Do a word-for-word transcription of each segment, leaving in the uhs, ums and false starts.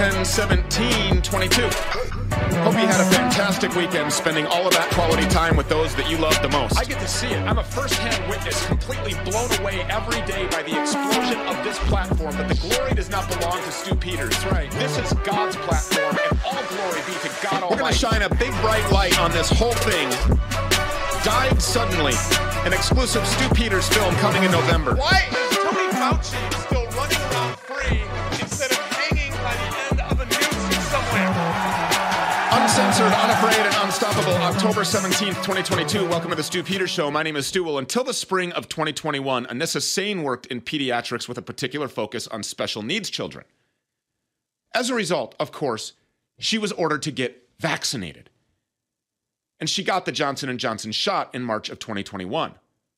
ten seventeen twenty-two. Hope you had a fantastic weekend spending all of that quality time with those that you love the most. I get to see it. I'm a first-hand witness, completely blown away every day by the explosion of this platform, but the glory does not belong to Stu Peters. That's right. This is God's platform, and all glory be to God Almighty. We're going to shine a big bright light on this whole thing. Died suddenly. An exclusive Stu Peters film coming in November. Why is Tony Fauci still running around free instead of hanging by the end of a noose somewhere? Uncensored, unafraid, and unstoppable, October seventeenth, twenty twenty-two. Welcome to the Stu Peters Show. My name is Stu. Well, until the spring of twenty twenty-one, Anissa Sane worked in pediatrics with a particular focus on special needs children. As a result, of course, she was ordered to get vaccinated. And she got the Johnson and Johnson shot in March of twenty twenty-one.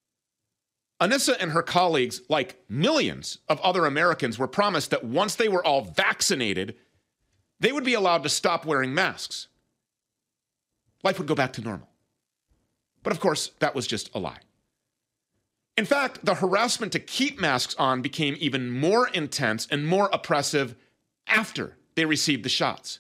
Anissa and her colleagues, like millions of other Americans, were promised that once they were all vaccinated, they would be allowed to stop wearing masks. Life would go back to normal. But of course, that was just a lie. In fact, the harassment to keep masks on became even more intense and more oppressive after they received the shots.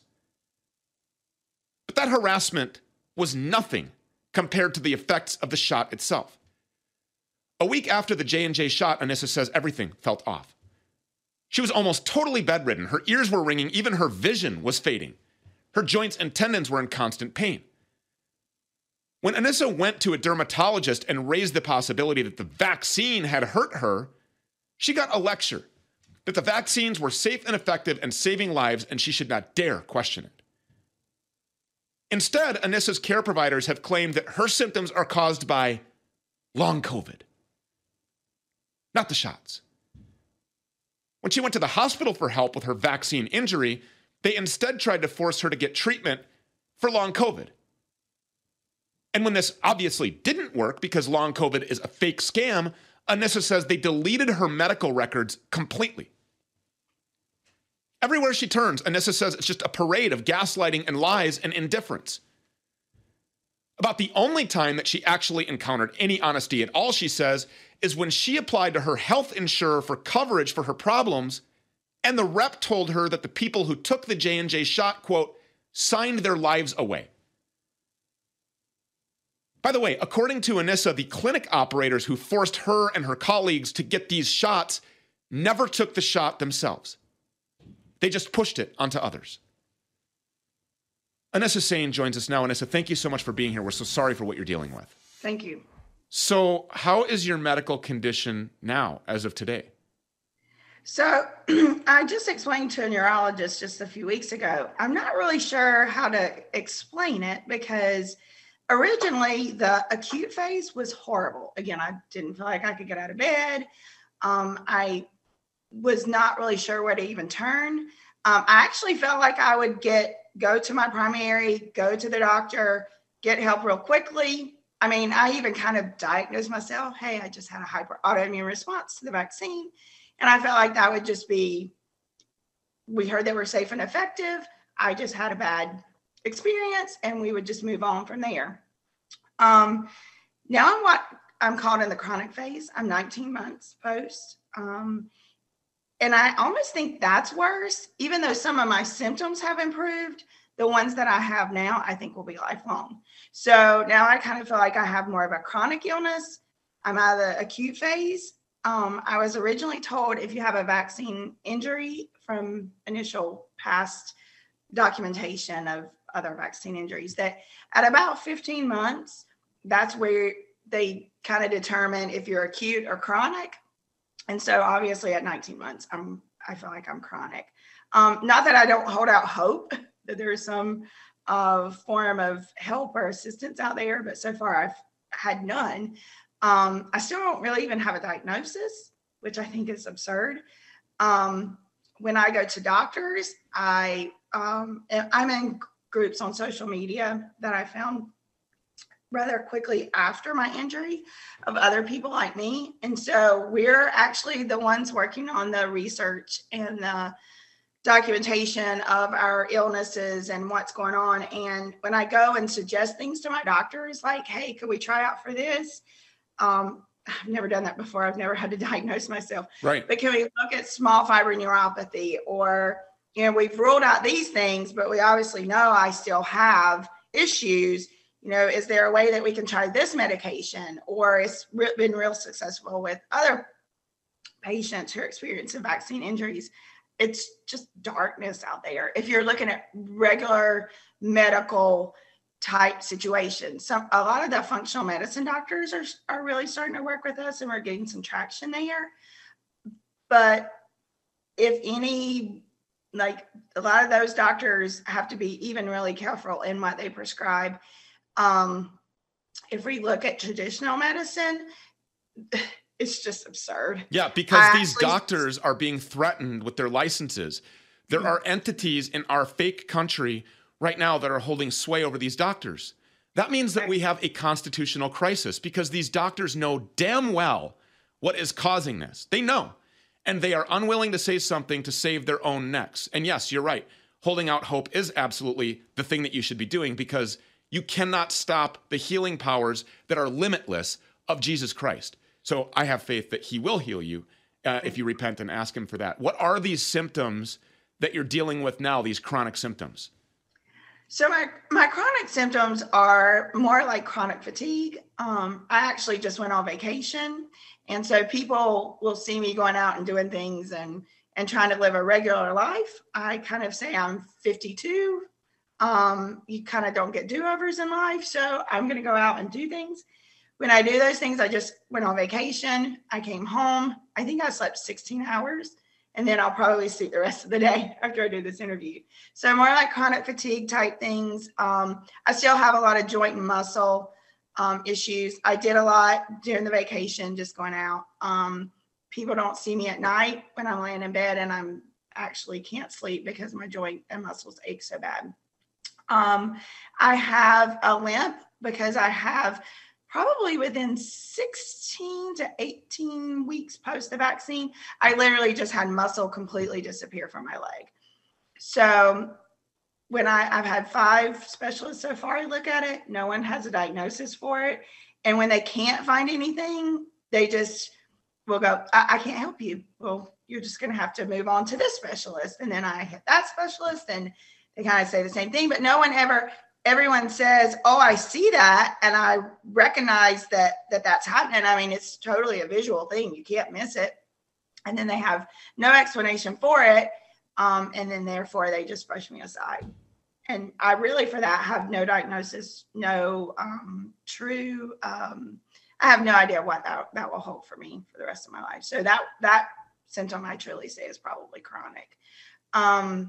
But that harassment was nothing compared to the effects of the shot itself. A week after the J and J shot, Anissa says everything felt off. She was almost totally bedridden. Her ears were ringing. Even her vision was fading. Her joints and tendons were in constant pain. When Anissa went to a dermatologist and raised the possibility that the vaccine had hurt her, she got a lecture that the vaccines were safe and effective and saving lives, and she should not dare question it. Instead, Anissa's care providers have claimed that her symptoms are caused by long COVID, not the shots. When she went to the hospital for help with her vaccine injury, they instead tried to force her to get treatment for long COVID. And when this obviously didn't work because long COVID is a fake scam, Anissa says they deleted her medical records completely. Everywhere she turns, Anissa says it's just a parade of gaslighting and lies and indifference. About the only time that she actually encountered any honesty at all, she says, is when she applied to her health insurer for coverage for her problems, and the rep told her that the people who took the J and J shot, quote, signed their lives away. By the way, according to Anissa, the clinic operators who forced her and her colleagues to get these shots never took the shot themselves. They just pushed it onto others. Anissa Sane joins us now. Anissa, thank you so much for being here. We're so sorry for what you're dealing with. Thank you. So how is your medical condition now, as of today? So I just explained to a neurologist just a few weeks ago. I'm not really sure how to explain it because originally the acute phase was horrible. Again, I didn't feel like I could get out of bed. Um, I was not really sure where to even turn. Um, I actually felt like I would get, go to my primary, go to the doctor, get help real quickly. I mean, I even kind of diagnosed myself, hey, I just had a hyper autoimmune response to the vaccine. And I felt like that would just be, we heard they were safe and effective. I just had a bad experience and we would just move on from there. Um, now I'm what I'm called in the chronic phase. I'm nineteen months post. Um, And I almost think that's worse, even though some of my symptoms have improved. The ones that I have now, I think will be lifelong. So now I kind of feel like I have more of a chronic illness. I'm out of the acute phase. Um, I was originally told if you have a vaccine injury from initial past documentation of other vaccine injuries, that at about fifteen months, that's where they kind of determine if you're acute or chronic. And so obviously at nineteen months, I'm, I feel like I'm chronic. Um, not that I don't hold out hope that there's some uh, form of help or assistance out there, but so far I've had none. Um, I still don't really even have a diagnosis, which I think is absurd. Um, when I go to doctors, I, um, I'm in groups on social media that I found rather quickly after my injury of other people like me. And so we're actually the ones working on the research and the documentation of our illnesses and what's going on. And when I go and suggest things to my doctors, like, hey, could we try out for this? Um, I've never done that before. I've never had to diagnose myself. Right. But can we look at small fiber neuropathy or you know, we've ruled out these things, but we obviously know I still have issues. You know, is there a way that we can try this medication? Or it's re- been real successful with other patients who are experiencing vaccine injuries. It's just darkness out there. If you're looking at regular medical type situations, some a lot of the functional medicine doctors are, are really starting to work with us, and we're getting some traction there. But if any, like a lot of those doctors have to be even really careful in what they prescribe. Um, if we look at traditional medicine, it's just absurd. Yeah, because I these actually, doctors are being threatened with their licenses. There mm-hmm. are entities in our fake country right now that are holding sway over these doctors. That means that right. we have a constitutional crisis, because these doctors know damn well what is causing this. They know. And they are unwilling to say something to save their own necks. And yes, you're right. Holding out hope is absolutely the thing that you should be doing, because you cannot stop the healing powers that are limitless of Jesus Christ. So I have faith that he will heal you uh, if you repent and ask him for that. What are these symptoms that you're dealing with now, these chronic symptoms? So my, my chronic symptoms are more like chronic fatigue. Um, I actually just went on vacation. And so people will see me going out and doing things and, and trying to live a regular life. I kind of say I'm fifty-two. Um, you kind of don't get do-overs in life. So I'm going to go out and do things. When I do those things, I just went on vacation. I came home. I think I slept sixteen hours. And then I'll probably sleep the rest of the day after I do this interview. So more like chronic fatigue type things. Um, I still have a lot of joint and muscle um, issues. I did a lot during the vacation, just going out. Um, people don't see me at night when I'm laying in bed and I'm actually can't sleep because my joint and muscles ache so bad. Um, I have a limp because I have probably within sixteen to eighteen weeks post the vaccine, I literally just had muscle completely disappear from my leg. So when I, I've had five specialists so far look at it, no one has a diagnosis for it. And when they can't find anything, they just will go, I, I can't help you. Well, you're just going to have to move on to this specialist. And then I hit that specialist and they kind of say the same thing, but no one ever everyone says, oh, I see that. And I recognize that, that that's happening. I mean, it's totally a visual thing. You can't miss it. And then they have no explanation for it. Um, and then therefore they just brush me aside. And I really, for that, have no diagnosis, no um, true, um, I have no idea what that, that will hold for me for the rest of my life. So that, that symptom I truly say is probably chronic. Um,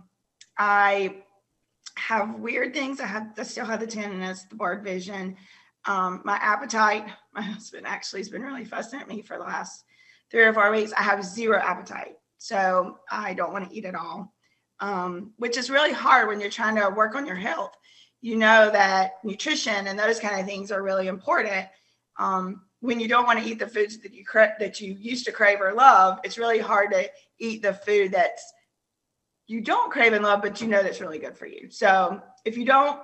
I have weird things. I have, I still have the tenderness, the blurred vision, um, my appetite. My husband actually has been really fussing at me for the last three or four weeks. I have zero appetite. So I don't want to eat at all, um, which is really hard when you're trying to work on your health. You know that nutrition and those kind of things are really important. Um, when you don't want to eat the foods that you cra- that you used to crave or love, it's really hard to eat the food that's you don't crave and love, but you know that's really good for you. So if you don't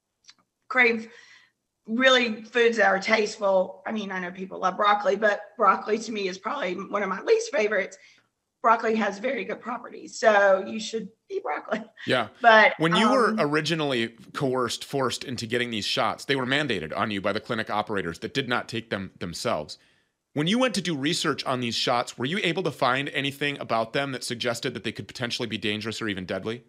crave really foods that are tasteful, I mean, I know people love broccoli, but broccoli to me is probably one of my least favorites. Broccoli has very good properties, so you should eat broccoli. Yeah. But when you um, were originally coerced, forced into getting these shots, they were mandated on you by the clinic operators that did not take them themselves. When you went to do research on these shots, were you able to find anything about them that suggested that they could potentially be dangerous or even deadly?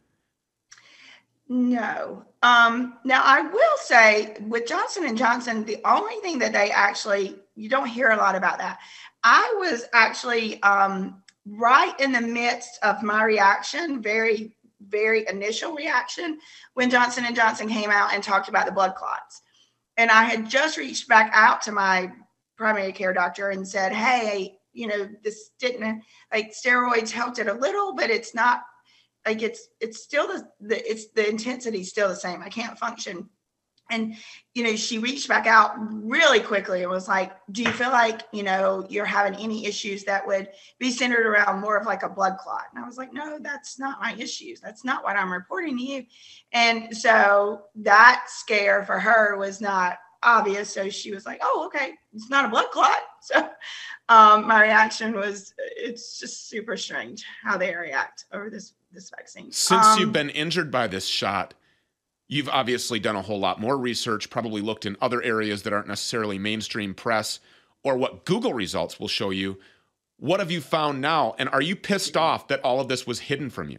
No. Um, now, I will say with Johnson and Johnson, the only thing that they actually, you don't hear a lot about that. I was actually um, right in the midst of my reaction, very, very initial reaction, when Johnson and Johnson came out and talked about the blood clots. And I had just reached back out to my primary care doctor and said, hey, you know, this didn't, like steroids helped it a little, but it's not like it's, it's still the, the it's the intensity still the same. I can't function. And, you know, she reached back out really quickly and was like, do you feel like, you know, you're having any issues that would be centered around more of like a blood clot? And I was like, no, that's not my issues. That's not what I'm reporting to you. And so that scare for her was not obvious. So she was like, oh, okay, it's not a blood clot. So um, my reaction was, it's just super strange how they react over this, this vaccine. Since um, you've been injured by this shot, you've obviously done a whole lot more research, probably looked in other areas that aren't necessarily mainstream press or what Google results will show you. What have you found now? And are you pissed off that all of this was hidden from you?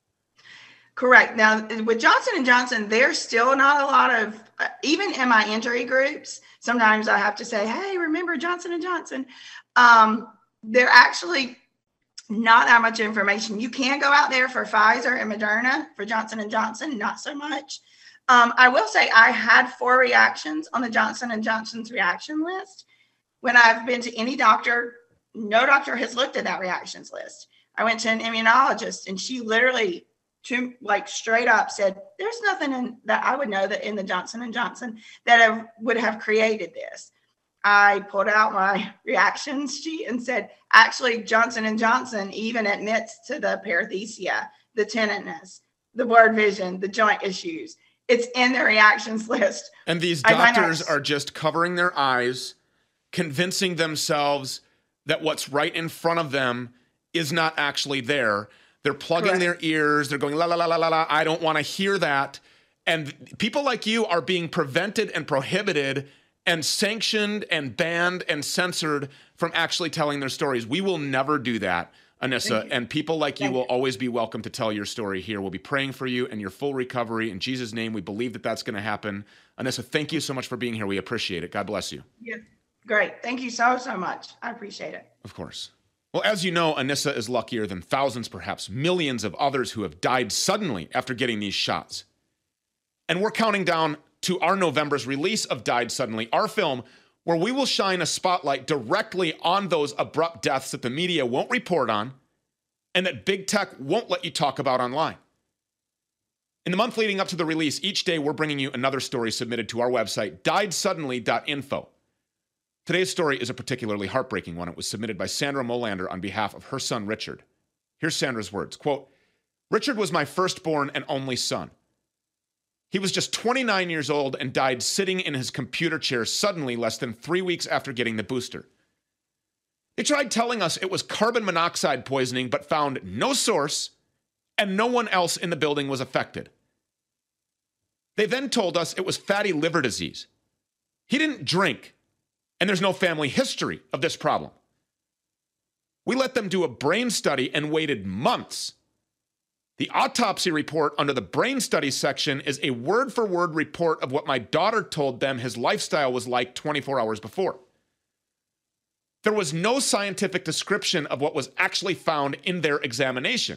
Correct. Now, with Johnson and Johnson, there's still not a lot of, uh, even in my injury groups, sometimes I have to say, hey, remember Johnson and Johnson. Um, they're actually not that much information. You can go out there for Pfizer and Moderna. For Johnson and Johnson, not so much. Um, I will say I had four reactions on the Johnson and Johnson's reaction list. When I've been to any doctor, no doctor has looked at that reactions list. I went to an immunologist and she literally, to like straight up said, there's nothing in that I would know that in the Johnson and Johnson that have, would have created this. I pulled out my reactions sheet and said, actually, Johnson and Johnson even admits to the paresthesia, the tinnitus, the blurred vision, the joint issues. It's in the reactions list. And these doctors are just covering their eyes, convincing themselves that what's right in front of them is not actually there. They're plugging Correct. Their ears. They're going, la, la, la, la, la, la. I don't want to hear that. And people like you are being prevented and prohibited and sanctioned and banned and censored from actually telling their stories. We will never do that, Anissa. And people like you Thank will you. always be welcome to tell your story here. We'll be praying for you and your full recovery. In Jesus' name, we believe that that's going to happen. Anissa, thank you so much for being here. We appreciate it. God bless you. Yeah. Great. Thank you so, so much. I appreciate it. Of course. Well, as you know, Anissa is luckier than thousands, perhaps millions of others who have died suddenly after getting these shots. And we're counting down to our November's release of Died Suddenly, our film, where we will shine a spotlight directly on those abrupt deaths that the media won't report on and that big tech won't let you talk about online. In the month leading up to the release, each day we're bringing you another story submitted to our website, died suddenly dot info. Today's story is a particularly heartbreaking one. It was submitted by Sandra Molander on behalf of her son, Richard. Here's Sandra's words, quote, Richard was my firstborn and only son. He was just twenty-nine years old and died sitting in his computer chair suddenly less than three weeks after getting the booster. They tried telling us it was carbon monoxide poisoning, but found no source and no one else in the building was affected. They then told us it was fatty liver disease. He didn't drink, and there's no family history of this problem. We let them do a brain study and waited months. The autopsy report under the brain study section is a word-for-word report of what my daughter told them his lifestyle was like twenty-four hours before. There was no scientific description of what was actually found in their examination.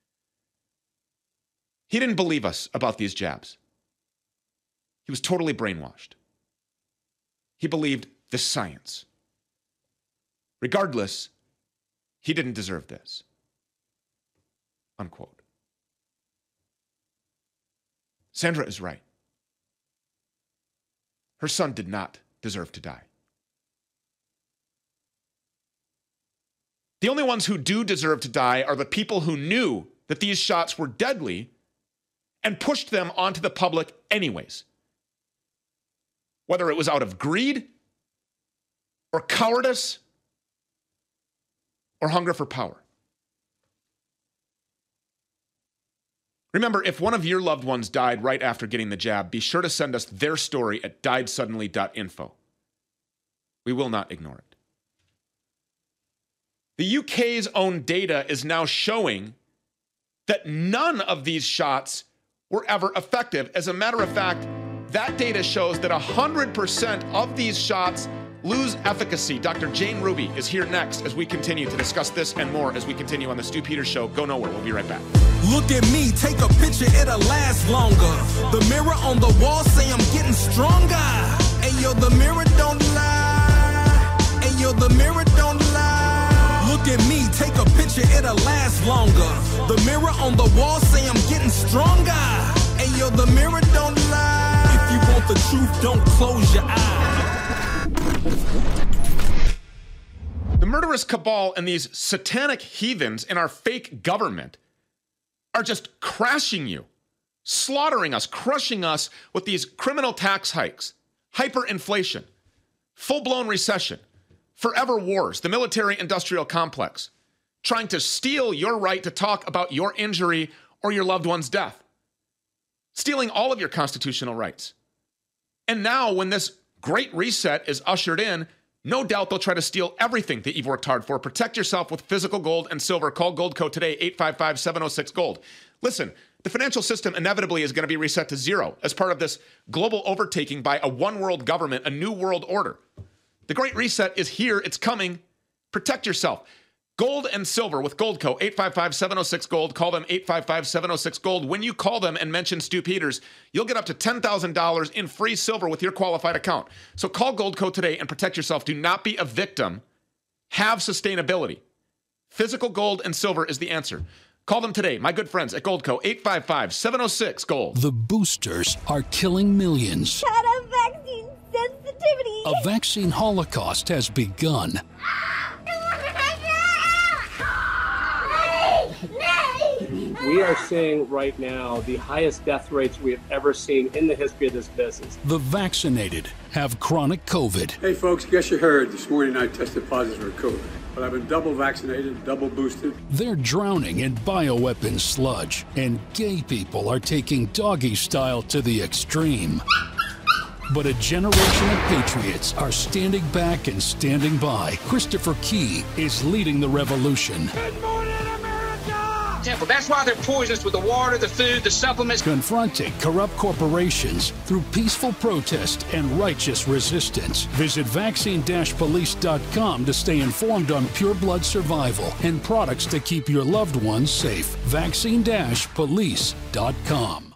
He didn't believe us about these jabs. He was totally brainwashed. He believed the science. Regardless, he didn't deserve this. Unquote. Sandra is right. Her son did not deserve to die. The only ones who do deserve to die are the people who knew that these shots were deadly and pushed them onto the public anyways. Whether it was out of greed or cowardice or hunger for power. Remember, if one of your loved ones died right after getting the jab, be sure to send us their story at died suddenly dot info. We will not ignore it. The U K's own data is now showing that none of these shots were ever effective. As a matter of fact, that data shows that one hundred percent of these shots lose efficacy. Doctor Jane Ruby is here next as we continue to discuss this and more as we continue on the Stu Peters Show. Go nowhere. We'll be right back. Look at me, take a picture, it'll last longer. The mirror on the wall say I'm getting stronger. Hey yo, the mirror don't lie. Hey yo, the mirror don't lie. Look at me, take a picture, it'll last longer. The mirror on the wall say I'm getting stronger. Hey yo, the mirror don't lie. If you want the truth, don't close your eyes. The murderous cabal and these satanic heathens in our fake government are just crashing you, slaughtering us, crushing us with these criminal tax hikes, hyperinflation, full-blown recession, forever wars, the military-industrial complex, trying to steal your right to talk about your injury or your loved one's death, stealing all of your constitutional rights. And now when this great reset is ushered in, no doubt they'll try to steal everything that you've worked hard for. Protect yourself with physical gold and silver. Call Goldco today, eight five five, seven oh six, GOLD. Listen, the financial system inevitably is going to be reset to zero as part of this global overtaking by a one-world government, a new world order. The Great Reset is here. It's coming. Protect yourself. Gold and silver with Goldco, eight five five, seven oh six, GOLD. Call them eight five five, seven oh six, GOLD. When you call them and mention Stu Peters, you'll get up to ten thousand dollars in free silver with your qualified account. So call Goldco today and protect yourself. Do not be a victim. Have sustainability. Physical gold and silver is the answer. Call them today, my good friends at Goldco, eight five five, seven oh six, GOLD. The boosters are killing millions. Had a vaccine sensitivity. A vaccine holocaust has begun. We are seeing right now the highest death rates we have ever seen in the history of this business. The vaccinated have chronic COVID. Hey folks, guess you heard this morning I tested positive for COVID, but I've been double vaccinated, double boosted. They're drowning in bioweapon sludge, and gay people are taking doggy style to the extreme. But a generation of patriots are standing back and standing by. Christopher Key is leading the revolution. Good morning, America! That's why they're poisonous with the water, the food, the supplements. Confronting corrupt corporations through peaceful protest and righteous resistance. Visit vaccine dash police dot com to stay informed on pure blood survival and products to keep your loved ones safe. vaccine dash police dot com.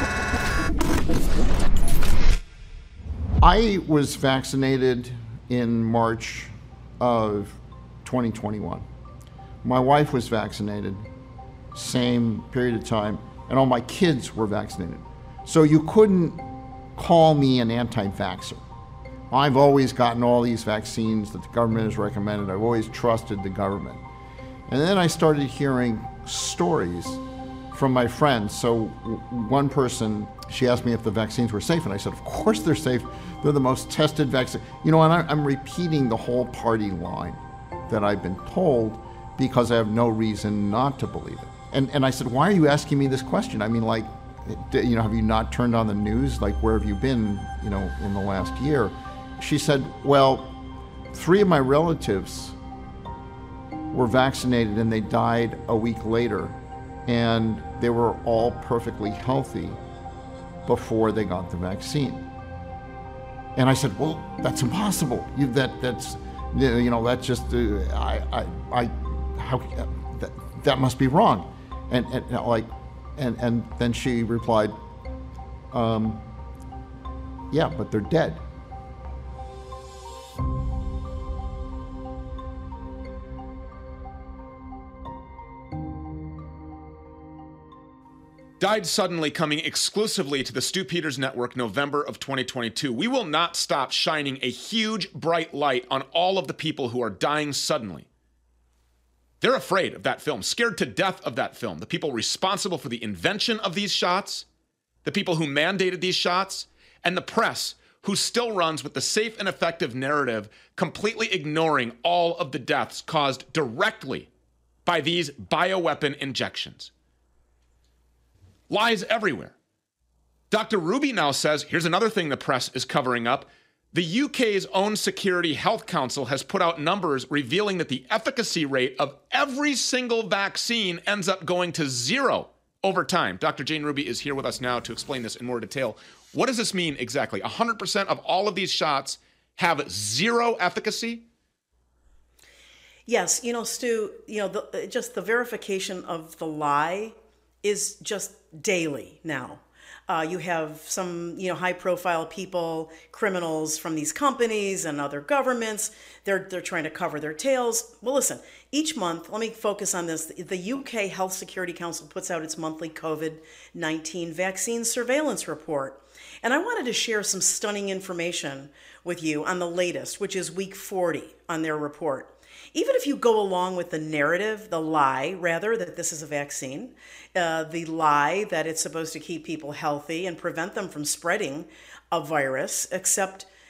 I was vaccinated in March of twenty twenty-one. My wife was vaccinated, same period of time, and all my kids were vaccinated. So you couldn't call me an anti-vaxxer. I've always gotten all these vaccines that the government has recommended. I've always trusted the government. And then I started hearing stories from my friends. So one person, she asked me if the vaccines were safe, and I said, of course they're safe. They're the most tested vaccine. You know, and I'm repeating the whole party line that I've been told because I have no reason not to believe it. And and I said, why are you asking me this question? I mean, like, you know, have you not turned on the news? Like, where have you been, you know, in the last year? She said, well, three of my relatives were vaccinated and they died a week later, and they were all perfectly healthy before they got the vaccine. And I said, well, that's impossible. You, that that's, you know, that's just, uh, I, I, I, how, that, that must be wrong. And, and like, and, and then she replied, um, yeah, but they're dead. Died suddenly, coming exclusively to the Stu Peters Network, November of twenty twenty-two. We will not stop shining a huge, bright light on all of the people who are dying suddenly. They're afraid of that film, scared to death of that film. The people responsible for the invention of these shots, the people who mandated these shots, and the press who still runs with the safe and effective narrative, completely ignoring all of the deaths caused directly by these bioweapon injections. Lies everywhere. Doctor Ruby now says, here's another thing the press is covering up. The U K's own Security Health Council has put out numbers revealing that the efficacy rate of every single vaccine ends up going to zero over time. Doctor Jane Ruby is here with us now to explain this in more detail. What does this mean exactly? one hundred percent of all of these shots have zero efficacy? Yes, you know, Stu, you know, the, just the verification of the lie is just daily now. Uh, you have some, you know, high-profile people, criminals from these companies and other governments. They're they're trying to cover their tails. Well, listen, each month, let me focus on this. The U K Health Security Council puts out its monthly COVID nineteen vaccine surveillance report. And I wanted to share some stunning information with you on the latest, which is week forty on their report. Even if you go along with the narrative, the lie, rather, that this is a vaccine, uh, the lie that it's supposed to keep people healthy and prevent them from spreading a virus, except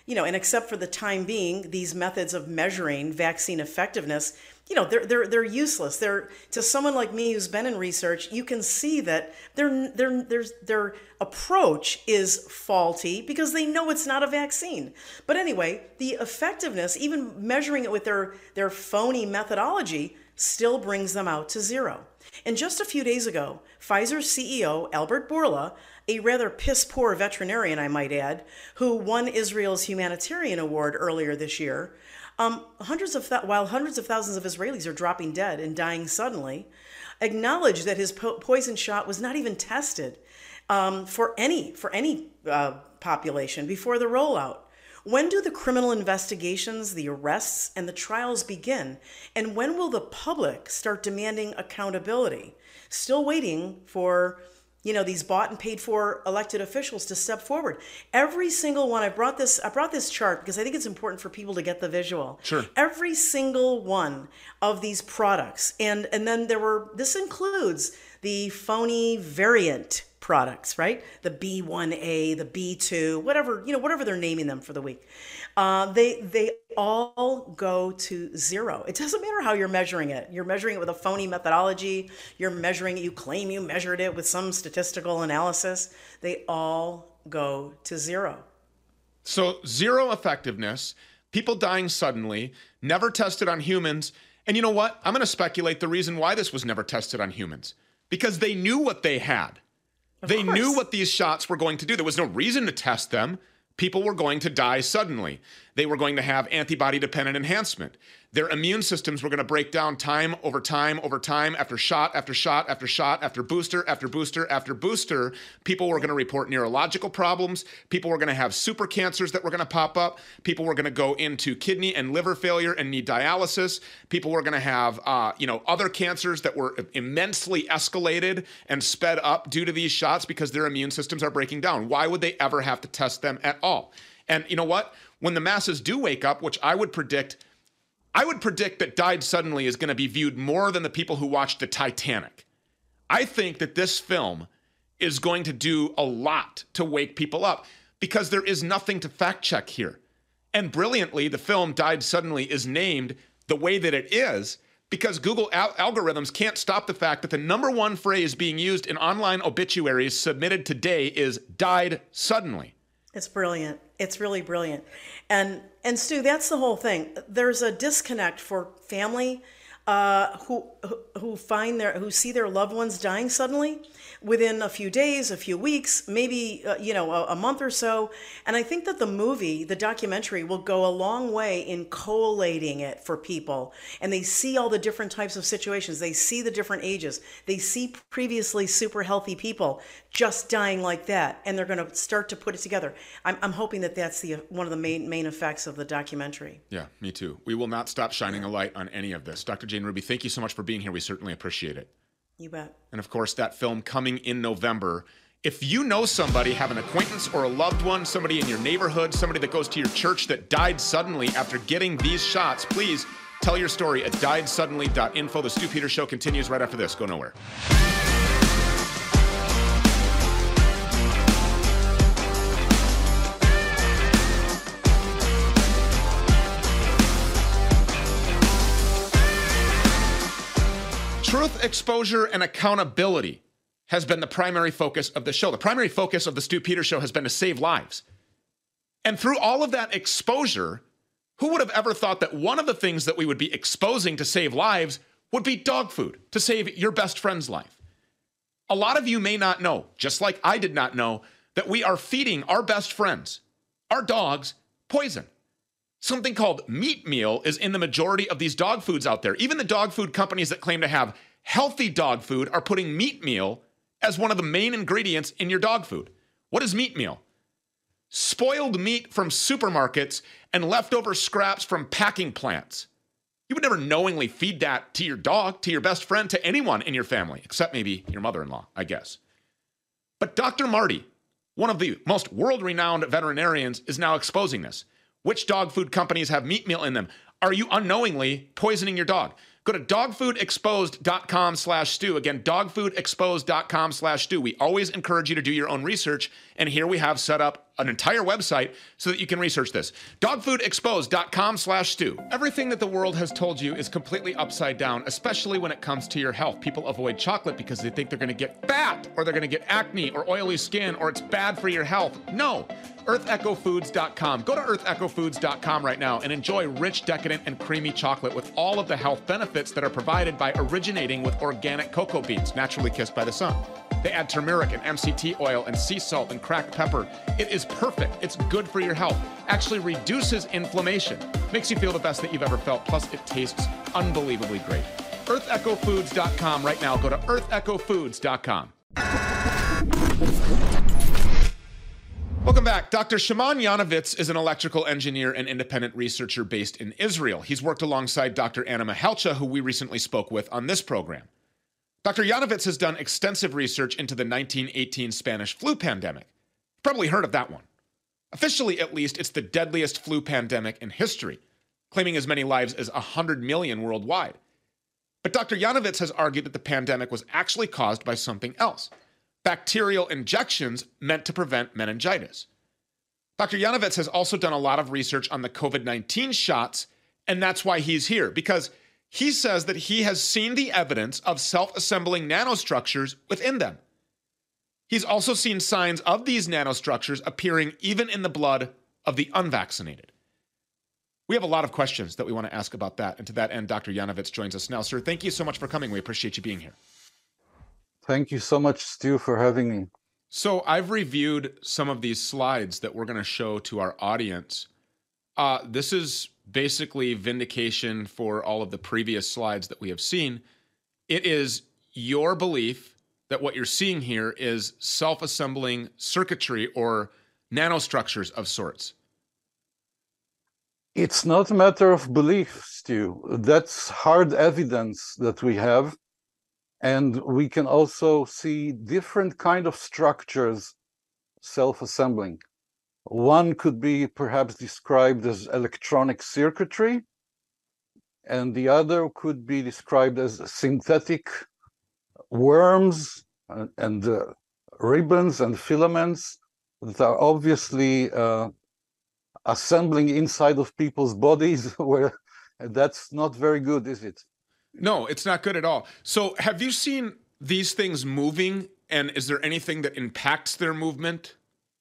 you know, and except for the time being, these methods of measuring vaccine effectiveness, you know, they're they're they're useless. They're, to someone like me who's been in research, you can see that their their their their approach is faulty because they know it's not a vaccine. But anyway, the effectiveness, even measuring it with their their phony methodology, still brings them out to zero. And just a few days ago, Pfizer's C E O, Albert Bourla, a rather piss-poor veterinarian, I might add, who won Israel's humanitarian award earlier this year, um, hundreds of th- while hundreds of thousands of Israelis are dropping dead and dying suddenly, acknowledged that his po- poison shot was not even tested um, for any for any uh, population before the rollout. When do the criminal investigations, the arrests, and the trials begin? And when will the public start demanding accountability? Still waiting for, you know, these bought and paid for elected officials to step forward. Every single one, I brought this, I brought this chart because I think it's important for people to get the visual. Sure. Every single one of these products, and and then there were, this includes the phony variant products, right? The B one A, the B two, whatever, you know, whatever they're naming them for the week. Uh, they they all go to zero. It doesn't matter how you're measuring it. You're measuring it with a phony methodology. You're measuring it, you claim you measured it with some statistical analysis. They all go to zero. So zero effectiveness, people dying suddenly, never tested on humans. And you know what? I'm going to speculate the reason why this was never tested on humans. Because they knew what they had. Of they course. knew what these shots were going to do. There was no reason to test them. People were going to die suddenly. They were going to have antibody-dependent enhancement. Their immune systems were going to break down time over time over time after shot after shot after shot after booster after booster after booster. People were going to report neurological problems. People were going to have super cancers that were going to pop up. People were going to go into kidney and liver failure and need dialysis. People were going to have, uh, you know, other cancers that were immensely escalated and sped up due to these shots because their immune systems are breaking down. Why would they ever have to test them at all? And you know what? When the masses do wake up, which I would predict, I would predict that died suddenly is going to be viewed more than the people who watched the Titanic. I think that this film is going to do a lot to wake people up because there is nothing to fact check here. And brilliantly, the film Died Suddenly is named the way that it is because Google al- algorithms can't stop the fact that the number one phrase being used in online obituaries submitted today is died suddenly. It's brilliant. It's really brilliant. And and Stu, that's the whole thing. There's a disconnect for family uh, who who find their who see their loved ones dying suddenly within a few days, a few weeks, maybe uh, you know a, a month or so. And I think that the movie, the documentary, will go a long way in collating it for people. And they see all the different types of situations. They see the different ages. They see previously super healthy people just dying like that, and they're going to start to put it together. I'm, I'm hoping that that's the one of the main main effects of the documentary. Yeah, me too. We will not stop shining a light on any of this. Doctor Jane Ruby, thank you so much for being here. We certainly appreciate it. You bet. And of course, that film coming in November. If you know somebody, have an acquaintance or a loved one, somebody in your neighborhood, somebody that goes to your church that died suddenly after getting these shots, please tell your story at died suddenly dot info. The Stu Peters Show continues right after this. Go nowhere. Truth, exposure, and accountability has been the primary focus of the show. The primary focus of the Stu Peters Show has been to save lives. And through all of that exposure, who would have ever thought that one of the things that we would be exposing to save lives would be dog food, to save your best friend's life? A lot of you may not know, just like I did not know, that we are feeding our best friends, our dogs, poison. Something called meat meal is in the majority of these dog foods out there. Even the dog food companies that claim to have healthy dog food are putting meat meal as one of the main ingredients in your dog food. What is meat meal? Spoiled meat from supermarkets and leftover scraps from packing plants. You would never knowingly feed that to your dog, to your best friend, to anyone in your family, except maybe your mother-in-law, I guess. But Doctor Marty, one of the most world-renowned veterinarians, is now exposing this. Which dog food companies have meat meal in them? Are you unknowingly poisoning your dog? Go to dogfoodexposed.com slash stew. Again, dogfoodexposed.com slash stew. We always encourage you to do your own research. And here we have set up an entire website so that you can research this. dogfoodexposed.com slash stew. Everything that the world has told you is completely upside down, especially when it comes to your health. People avoid chocolate because they think they're going to get fat, or they're going to get acne or oily skin, or it's bad for your health. No. earth echo foods dot com. Go to earth echo foods dot com right now and enjoy rich, decadent, and creamy chocolate with all of the health benefits that are provided by originating with organic cocoa beans, naturally kissed by the sun. They add turmeric and M C T oil and sea salt and cracked pepper. It is perfect. It's good for your health. Actually reduces inflammation. Makes you feel the best that you've ever felt. Plus, it tastes unbelievably great. earth echo foods dot com right now. Go to earth echo foods dot com. Welcome back. Doctor Shimon Yanovitz is an electrical engineer and independent researcher based in Israel. He's worked alongside Doctor Anna Mihalcha, who we recently spoke with on this program. Doctor Yanovitz has done extensive research into the nineteen eighteen Spanish flu pandemic. You've probably heard of that one. Officially, at least, it's the deadliest flu pandemic in history, claiming as many lives as one hundred million worldwide. But Doctor Yanovitz has argued that the pandemic was actually caused by something else. Bacterial injections meant to prevent meningitis. Doctor Yanovitz has also done a lot of research on the COVID nineteen shots, and that's why he's here, because he says that he has seen the evidence of self-assembling nanostructures within them. He's also seen signs of these nanostructures appearing even in the blood of the unvaccinated. We have a lot of questions that we want to ask about that, and to that end, Doctor Yanovitz joins us now. Sir, thank you so much for coming. We appreciate you being here. Thank you so much, Stu, for having me. So I've reviewed some of these slides that we're going to show to our audience. Uh, this is basically vindication for all of the previous slides that we have seen. It is your belief that what you're seeing here is self-assembling circuitry or nanostructures of sorts. It's not a matter of belief, Stu. That's hard evidence that we have. And we can also see different kind of structures self-assembling. One could be perhaps described as electronic circuitry, and the other could be described as synthetic worms and, and uh, ribbons and filaments that are obviously uh, assembling inside of people's bodies, where that's not very good, is it? No, it's not good at all. So have you seen these things moving, and is there anything that impacts their movement?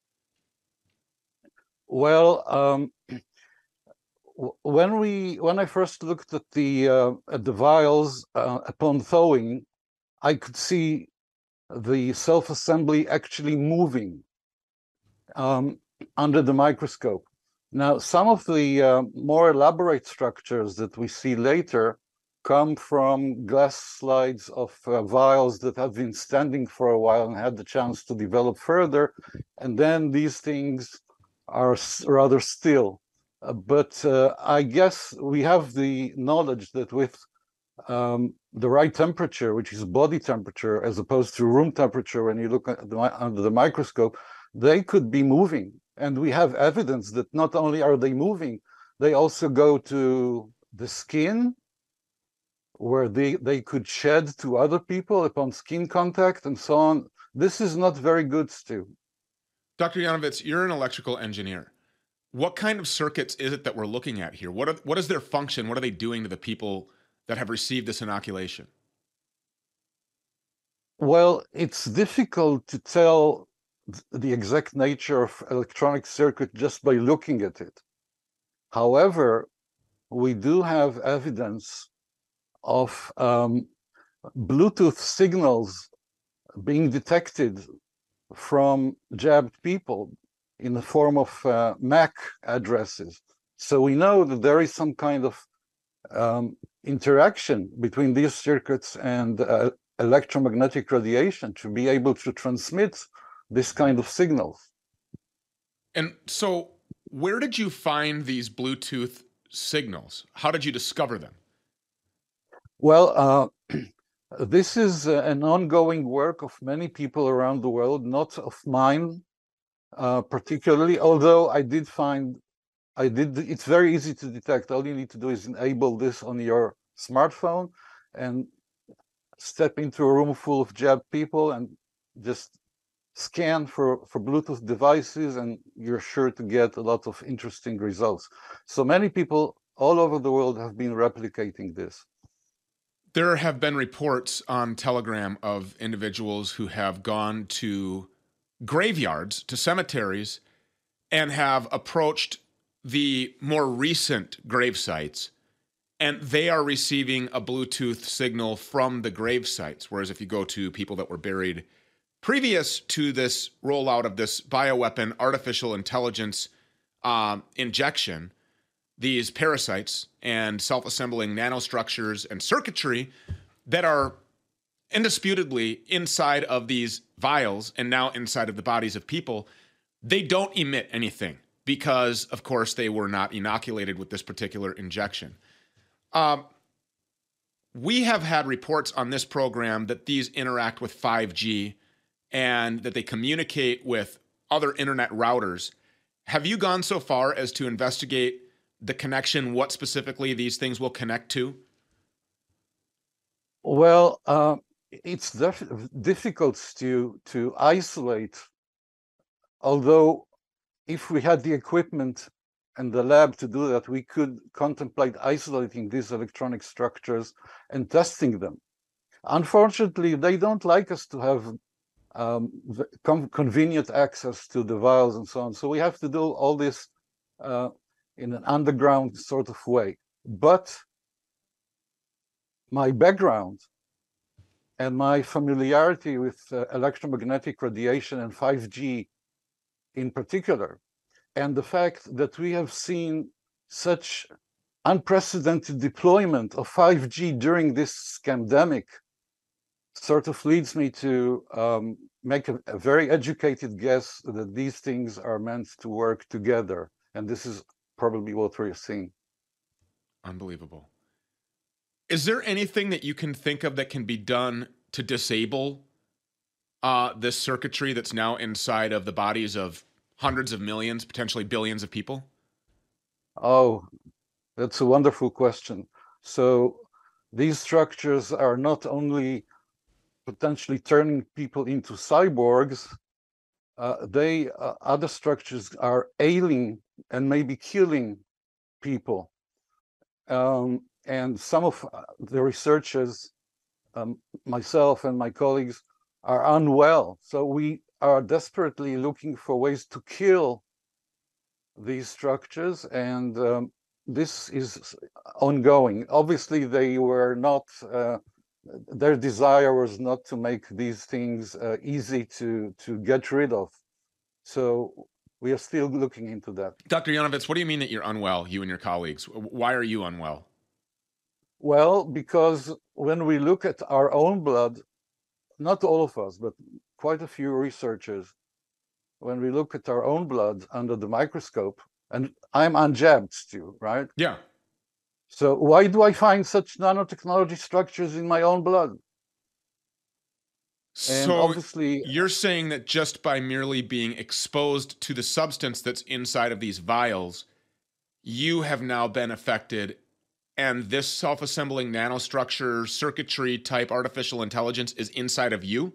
Well, um, when we when I first looked at the uh, at the vials uh, upon thawing, I could see the self-assembly actually moving um, under the microscope. Now, some of the uh, more elaborate structures that we see later come from glass slides of uh, vials that have been standing for a while and had the chance to develop further, and then these things are rather still. Uh, but uh, I guess we have the knowledge that with um, the right temperature, which is body temperature, as opposed to room temperature when you look at the, under the microscope, they could be moving. And we have evidence that not only are they moving, they also go to the skin, where they, they could shed to other people upon skin contact and so on. This is not very good, Stu. Doctor Yanovitz, you're an electrical engineer. What kind of circuits is it that we're looking at here? What are, what is their function? What are they doing to the people that have received this inoculation? Well, it's difficult to tell the exact nature of electronic circuit just by looking at it. However, we do have evidence of um, Bluetooth signals being detected from jabbed people in the form of uh, M A C addresses. So we know that there is some kind of um, interaction between these circuits and uh, electromagnetic radiation to be able to transmit this kind of signals. And so where did you find these Bluetooth signals? How did you discover them? Well, uh, this is uh, an ongoing work of many people around the world, not of mine uh, particularly, although I did find, I did, it's very easy to detect. All you need to do is enable this on your smartphone and step into a room full of jabbed people and just scan for, for Bluetooth devices, and you're sure to get a lot of interesting results. So many people all over the world have been replicating this. There have been reports on Telegram of individuals who have gone to graveyards, to cemeteries, and have approached the more recent grave sites, and they are receiving a Bluetooth signal from the grave sites. Whereas if you go to people that were buried previous to this rollout of this bioweapon artificial intelligence um, injection, these parasites and self-assembling nanostructures and circuitry that are indisputably inside of these vials and now inside of the bodies of people, they don't emit anything because, of course, they were not inoculated with this particular injection. Um, we have had reports on this program that these interact with five G and that they communicate with other internet routers. Have you gone so far as to investigate the connection, what specifically these things will connect to? Well, uh, it's def- difficult to, to isolate, although if we had the equipment and the lab to do that, we could contemplate isolating these electronic structures and testing them. Unfortunately, they don't like us to have um, com- convenient access to the vials and so on. So we have to do all this uh, in an underground sort of way. But my background and my familiarity with uh, electromagnetic radiation and five G in particular, and the fact that we have seen such unprecedented deployment of five G during this scamdemic sort of leads me to um, make a, a very educated guess that these things are meant to work together. And this is probably what we're seeing. Unbelievable. Is there anything that you can think of that can be done to disable uh, this circuitry that's now inside of the bodies of hundreds of millions, potentially billions of people? Oh, that's a wonderful question. So these structures are not only potentially turning people into cyborgs, uh, they uh, other structures are ailing and maybe killing people. Um, and some of the researchers, um, myself and my colleagues, are unwell. So we are desperately looking for ways to kill these structures, and um, this is ongoing. Obviously, they were not, uh, their desire was not to make these things uh, easy to, to get rid of. So we are still looking into that. Doctor Yanovitz, what do you mean that you're unwell, you and your colleagues? Why are you unwell? Well, because when we look at our own blood, not all of us, but quite a few researchers, when we look at our own blood under the microscope, and I'm unjabbed, Stu, right? Yeah. So why do I find such nanotechnology structures in my own blood? And so obviously, you're saying that just by merely being exposed to the substance that's inside of these vials, you have now been affected, and this self-assembling nanostructure, circuitry type artificial intelligence is inside of you?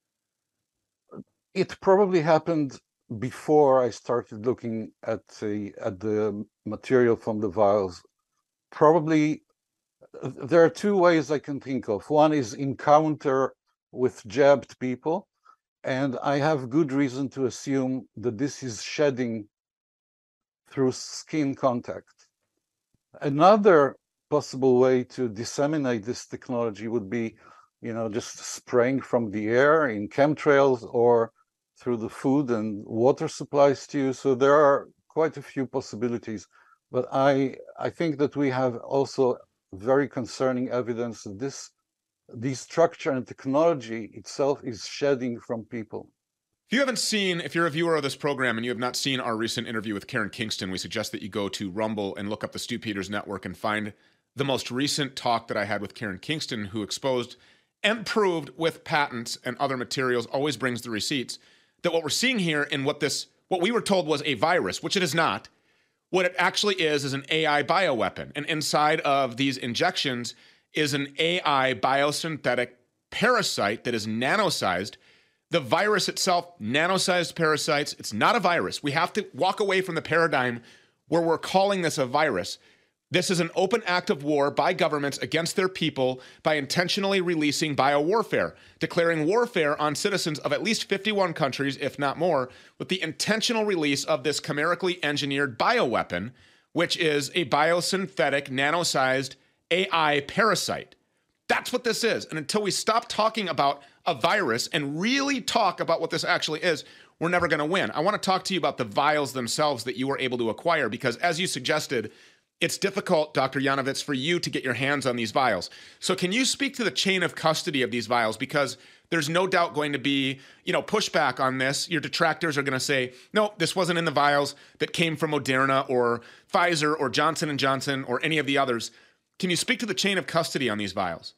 It probably happened before I started looking at the at the material from the vials. Probably there are two ways I can think of. One is encounter with jabbed people, and I have good reason to assume that this is shedding through skin contact. Another possible way to disseminate this technology would be, you know, just spraying from the air in chemtrails or through the food and water supplies to you. So there are quite a few possibilities. But I I think that we have also very concerning evidence that this the structure and technology itself is shedding from people. If you haven't seen, if you're a viewer of this program and you have not seen our recent interview with Karen Kingston, we suggest that you go to Rumble and look up the Stu Peters Network and find the most recent talk that I had with Karen Kingston, who exposed and proved with patents and other materials, always brings the receipts, that what we're seeing here in what this, what we were told was a virus, which it is not, what it actually is is an A I bioweapon. And inside of these injections is an A I biosynthetic parasite that is nano-sized The virus itself, nano-sized parasites, it's not a virus. We have to walk away from the paradigm where we're calling this a virus. This is an open act of war by governments against their people by intentionally releasing biowarfare, declaring warfare on citizens of at least fifty-one countries, if not more, with the intentional release of this chimerically engineered bioweapon, which is a biosynthetic, nano-sized A I parasite. That's what this is. And until we stop talking about a virus and really talk about what this actually is, we're never going to win. I want to talk to you about the vials themselves that you were able to acquire, because as you suggested, it's difficult, Doctor Yanovitz, for you to get your hands on these vials. So can you speak to the chain of custody of these vials? Because there's no doubt going to be, you know, pushback on this. Your detractors are going to say, no, this wasn't in the vials that came from Moderna or Pfizer or Johnson and Johnson or any of the others. Can you speak to the chain of custody on these vials?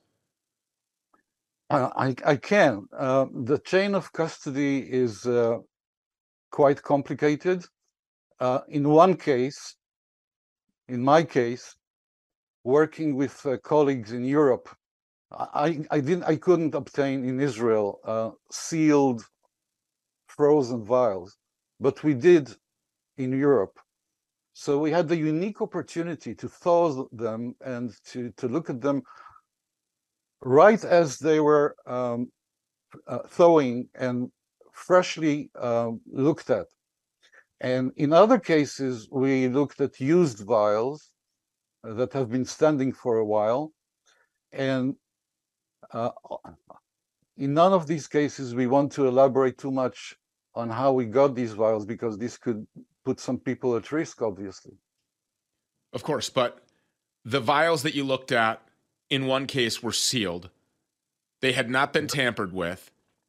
Uh, I, I can. Uh, the chain of custody is uh, quite complicated. Uh, in one case, in my case, working with uh, colleagues in Europe, I, I didn't, I couldn't obtain in Israel uh, sealed, frozen vials, but we did in Europe. So we had the unique opportunity to thaw them and to, to look at them right as they were um, uh, thawing and freshly um, looked at. And in other cases, we looked at used vials that have been standing for a while. And uh, in none of these cases, we want to elaborate too much on how we got these vials, because this could put some people at risk, obviously. Of course, but the vials that you looked at in one case were sealed. They had not been tampered with.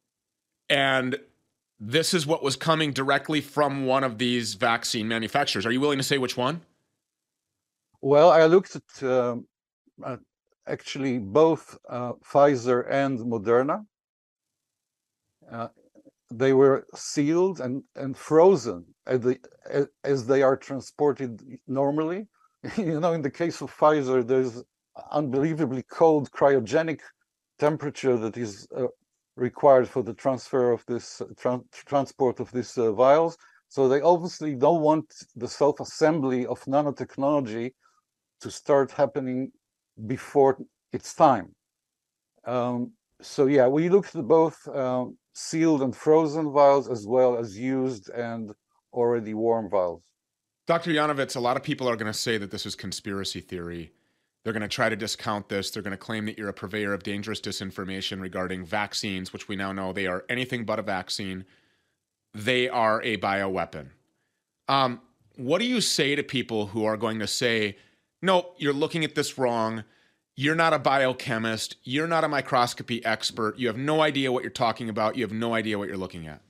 And this is what was coming directly from one of these vaccine manufacturers. Are you willing to say which one? Well, I looked at uh, uh, actually both uh, Pfizer and Moderna. Uh, they were sealed and, and frozen as they, as they are transported normally. You know, in the case of Pfizer, there's unbelievably cold cryogenic temperature that is uh, required for the transfer of this uh, tra transport of these uh, vials. So they obviously don't want the self-assembly of nanotechnology to start happening before its time. Um, so yeah, we looked at both um, sealed and frozen vials as well as used and already warm vials. Doctor Yanovitz, a lot of people are going to say that this is conspiracy theory. They're going to try to discount this. They're going to claim that you're a purveyor of dangerous disinformation regarding vaccines, which we now know they are anything but a vaccine. They are a bioweapon. Um, what do you say to people who are going to say, no, you're looking at this wrong. You're not a biochemist. You're not a microscopy expert. You have no idea what you're talking about. You have no idea what you're looking at.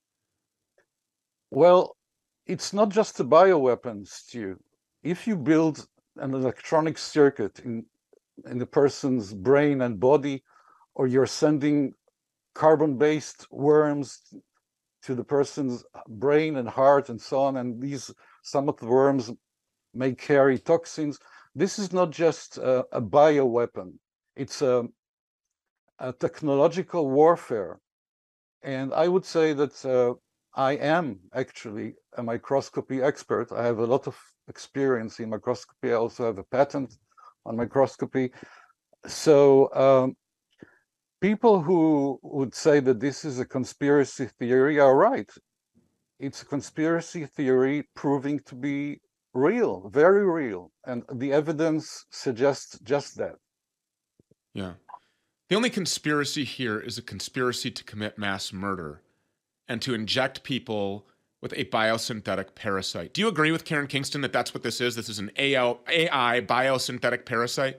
Well, it's not just a bioweapon, Stu. If you build an electronic circuit in, in the person's brain and body, or you're sending carbon-based worms to the person's brain and heart and so on, and these, some of the worms may carry toxins. This is not just a, a bioweapon. It's a, a technological warfare. And I would say that uh, I am actually a microscopy expert. I have a lot of experience in microscopy. I also have a patent on microscopy. So um, people who would say that this is a conspiracy theory are right. It's a conspiracy theory proving to be real, very real. And the evidence suggests just that. Yeah. The only conspiracy here is a conspiracy to commit mass murder and to inject people with a biosynthetic parasite. Do you agree with Karen Kingston that that's what this is? This is an A I biosynthetic parasite?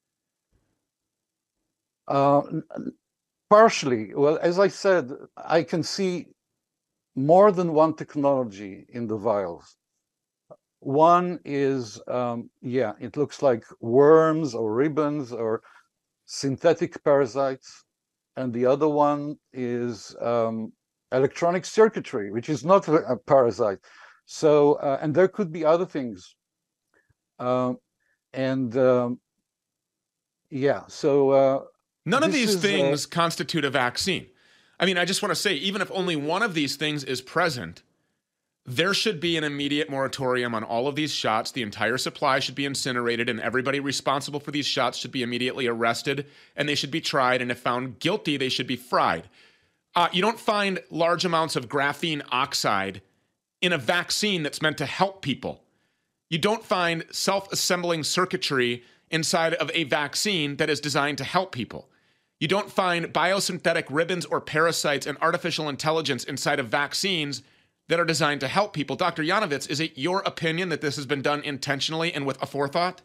Uh, partially. Well, as I said, I can see more than one technology in the vials. One is, um, yeah, it looks like worms or ribbons or synthetic parasites. And the other one is um, electronic circuitry, which is not a parasite. So, uh, and there could be other things. Um, and um, yeah, so. Uh, None of these is, things uh, constitute a vaccine. I mean, I just want to say, even if only one of these things is present, there should be an immediate moratorium on all of these shots. The entire supply should be incinerated, and everybody responsible for these shots should be immediately arrested, and they should be tried, and if found guilty, they should be fried. Uh, you don't find large amounts of graphene oxide in a vaccine that's meant to help people. You don't find self-assembling circuitry inside of a vaccine that is designed to help people. You don't find biosynthetic ribbons or parasites and artificial intelligence inside of vaccines that are designed to help people. Doctor Yanovitz, is it your opinion that this has been done intentionally and with a forethought?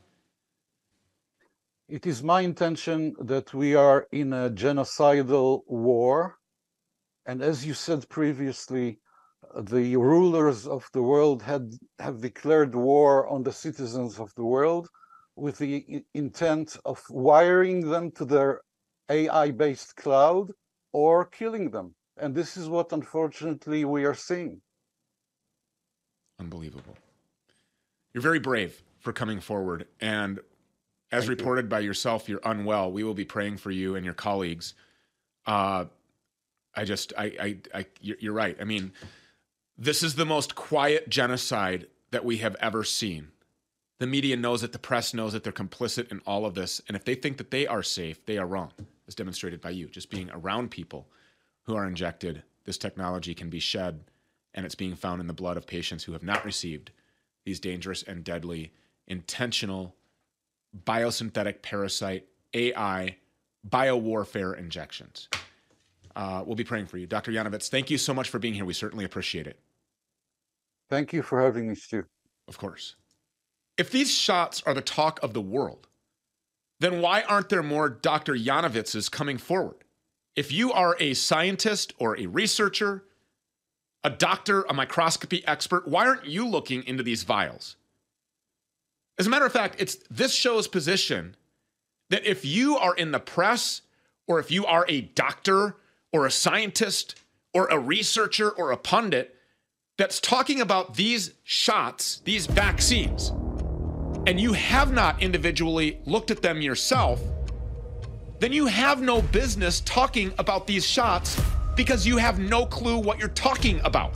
It is my intention that we are in a genocidal war. And as you said previously, the rulers of the world had have declared war on the citizens of the world with the intent of wiring them to their A I-based cloud or killing them. And this is what, unfortunately, we are seeing. Unbelievable. You're very brave for coming forward. And as Thank reported you. by yourself, you're unwell. We will be praying for you and your colleagues. Uh, I just, I, I, I, you're right. I mean, this is the most quiet genocide that we have ever seen. The media knows it. The press knows it. They're complicit in all of this. And if they think that they are safe, they are wrong, as demonstrated by you. Just being around people who are injected, this technology can be shed, and it's being found in the blood of patients who have not received these dangerous and deadly, intentional, biosynthetic parasite, A I, biowarfare injections. Uh, we'll be praying for you. Doctor Yanovitz, thank you so much for being here. We certainly appreciate it. Thank you for having me, Stu. Of course. If these shots are the talk of the world, then why aren't there more Doctor Yanovitzes coming forward? If you are a scientist or a researcher, a doctor, a microscopy expert, why aren't you looking into these vials? As a matter of fact, it's this show's position that if you are in the press, or if you are a doctor or a scientist or a researcher or a pundit that's talking about these shots, these vaccines, and you have not individually looked at them yourself, then you have no business talking about these shots because you have no clue what you're talking about.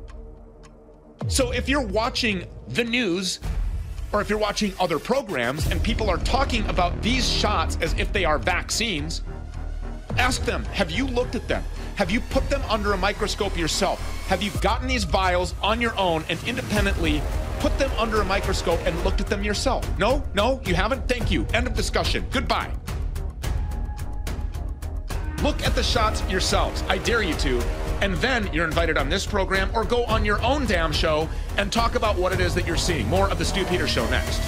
So if you're watching the news, or if you're watching other programs and people are talking about these shots as if they are vaccines, ask them, have you looked at them? Have you put them under a microscope yourself? Have you gotten these vials on your own and independently put them under a microscope and looked at them yourself? No? No? You haven't? Thank you. End of discussion. Goodbye. Look at the shots yourselves. I dare you to. And then you're invited on this program or go on your own damn show and talk about what it is that you're seeing. More of the Stu Peters Show next.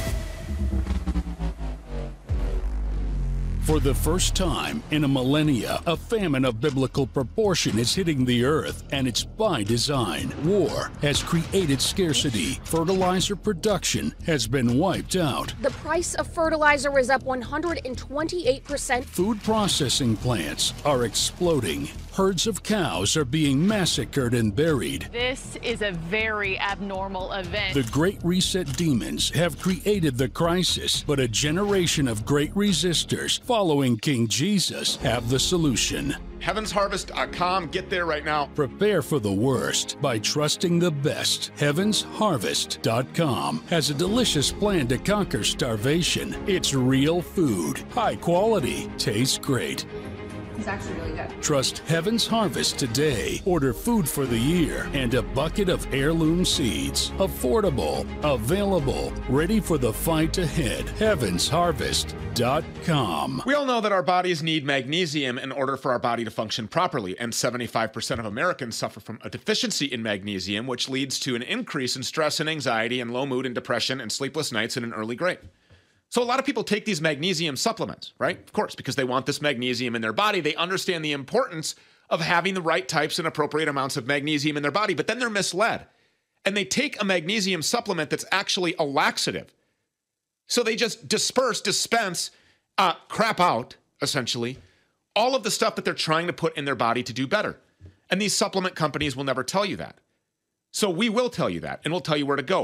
For the first time in a millennia, a famine of biblical proportion is hitting the earth, and it's by design. War has created scarcity. Fertilizer production has been wiped out. The price of fertilizer is up one hundred twenty-eight percent. Food processing plants are exploding. Herds of cows are being massacred and buried. This is a very abnormal event. The Great Reset demons have created the crisis, but a generation of great resistors following King Jesus have the solution. heavens harvest dot com. Get there right now. Prepare for the worst by trusting the best. heavens harvest dot com has a delicious plan to conquer starvation. It's real food, high quality, tastes great. It's actually really good. Trust Heaven's Harvest today. Order food for the year and a bucket of heirloom seeds. Affordable, available, ready for the fight ahead. heavens harvest dot com. We all know that our bodies need magnesium in order for our body to function properly, and seventy-five percent of Americans suffer from a deficiency in magnesium, which leads to an increase in stress and anxiety and low mood and depression and sleepless nights in an early grave. So a lot of people take these magnesium supplements, right? Of course, because they want this magnesium in their body. They understand the importance of having the right types and appropriate amounts of magnesium in their body, but then they're misled. And they take a magnesium supplement that's actually a laxative. So they just disperse, dispense, uh, crap out, essentially, all of the stuff that they're trying to put in their body to do better. And these supplement companies will never tell you that. So we will tell you that, and we'll tell you where to go.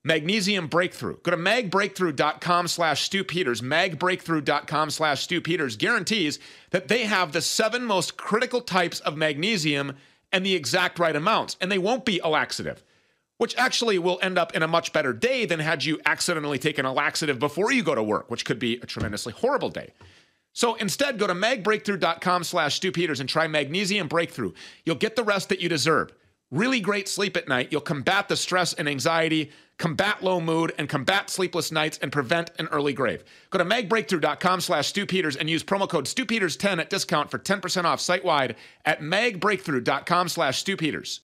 Magnesium Breakthrough. Go to magbreakthrough.com slash Stu Peters. magbreakthrough.com slash Stu Peters guarantees that they have the seven most critical types of magnesium and the exact right amounts. And they won't be a laxative, which actually will end up in a much better day than had you accidentally taken a laxative before you go to work, which could be a tremendously horrible day. So instead, go to magbreakthrough.com slash Stu Peters and try Magnesium Breakthrough. You'll get the rest that you deserve. Really great sleep at night. You'll combat the stress and anxiety, combat low mood, and combat sleepless nights, and prevent an early grave. Go to magbreakthrough.com slash Stu Peters and use promo code Stu Peters ten at discount for ten percent off site-wide at magbreakthrough.com slash Stu Peters.